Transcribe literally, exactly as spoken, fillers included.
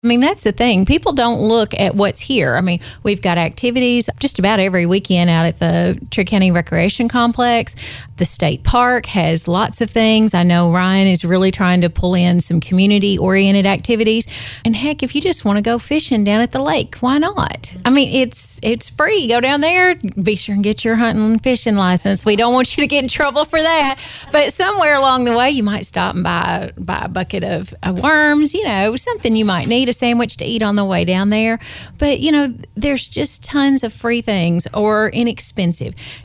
I mean, that's the thing. People don't look at what's here. I mean, we've got activities just about every weekend out at the Trigg County Recreation Complex. The state park has lots of things. I know Ryan is really trying to pull in some community-oriented activities. And heck, if you just want to go fishing down at the lake, why not? I mean, it's it's free. Go down there. Be sure and get your hunting and fishing license. We don't want you to get in trouble for that. But somewhere along the way, you might stop and buy, buy a bucket of, of worms, you know, something you might need, a sandwich to eat on the way down there. But, you know, there's just tons of free things or inexpensive.